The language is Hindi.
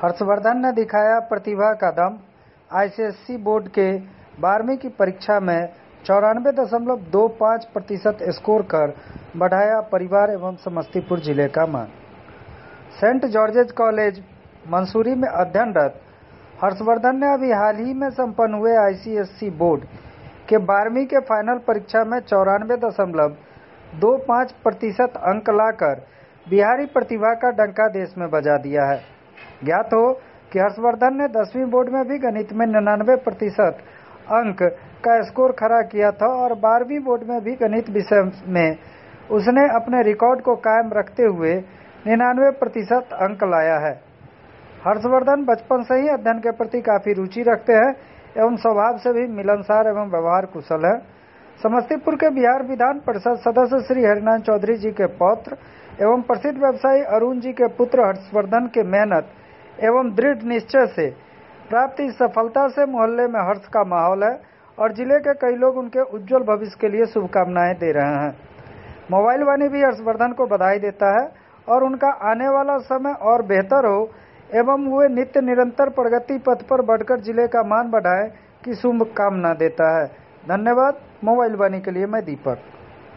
हर्षवर्धन ने दिखाया प्रतिभा का दम। आईसीएसई बोर्ड के 12वीं की परीक्षा में 94.25% स्कोर कर बढ़ाया परिवार एवं समस्तीपुर जिले का मान। सेंट जॉर्जेज कॉलेज मंसूरी में अध्ययनरत हर्षवर्धन ने अभी हाल ही में संपन्न हुए आईसीएसई बोर्ड के 12वीं के फाइनल परीक्षा में 94.25% अंक लाकर बिहारी प्रतिभा का डंका देश में बजा दिया है। ज्ञात हो कि हर्षवर्धन ने 10वीं बोर्ड में भी गणित में 99% अंक का स्कोर खड़ा किया था और 12वीं बोर्ड में भी गणित विषय में उसने अपने रिकॉर्ड को कायम रखते हुए 99% अंक लाया है। हर्षवर्धन बचपन से ही अध्ययन के प्रति काफी रुचि रखते हैं एवं स्वभाव से भी मिलनसार एवं व्यवहार कुशल है। समस्तीपुर के बिहार विधान परिषद सदस्य श्री हरिनारायण चौधरी जी के पौत्र एवं प्रसिद्ध व्यवसायी अरुण जी के पुत्र हर्षवर्धन के मेहनत एवं दृढ़ निश्चय से प्राप्त इस सफलता से मोहल्ले में हर्ष का माहौल है और जिले के कई लोग उनके उज्जवल भविष्य के लिए शुभकामनाएं दे रहे हैं। मोबाइल वाणी भी हर्षवर्धन को बधाई देता है और उनका आने वाला समय और बेहतर हो एवं वे नित्य निरंतर प्रगति पथ पर बढ़कर जिले का मान बढ़ाए की शुभकामना देता है। धन्यवाद। मोबाइल वाणी के लिए मैं दीपक।